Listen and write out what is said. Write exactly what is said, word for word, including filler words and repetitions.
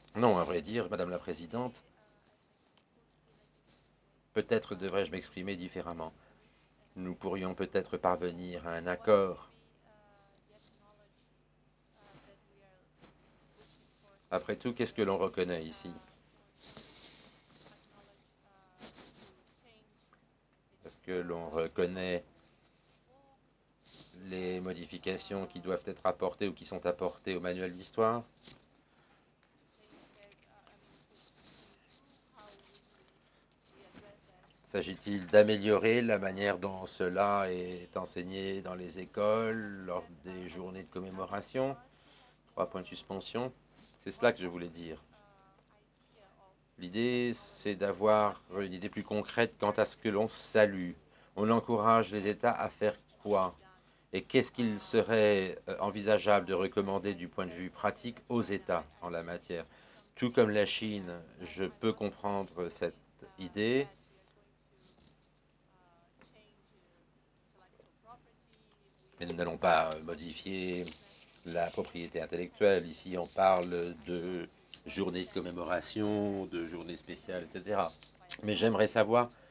Non, à vrai dire, Madame la Présidente, peut-être devrais-je m'exprimer différemment. Nous pourrions peut-être parvenir à un accord. Après tout, qu'est-ce que l'on reconnaît ici? Est-ce que l'on reconnaît les modifications qui doivent être apportées ou qui sont apportées au manuel d'histoire? S'agit-il d'améliorer la manière dont cela est enseigné dans les écoles, lors des journées de commémoration? Trois points de suspension. C'est cela que je voulais dire. L'idée, c'est d'avoir une idée plus concrète quant à ce que l'on salue. On encourage les États à faire quoi? Et qu'est-ce qu'il serait euh, envisageable de recommander du point de vue pratique aux États en la matière? Tout comme la Chine, je peux comprendre cette idée, mais nous n'allons pas modifier la propriété intellectuelle. Ici, on parle de journée de commémoration, de journée spéciale, et cetera. Mais j'aimerais savoir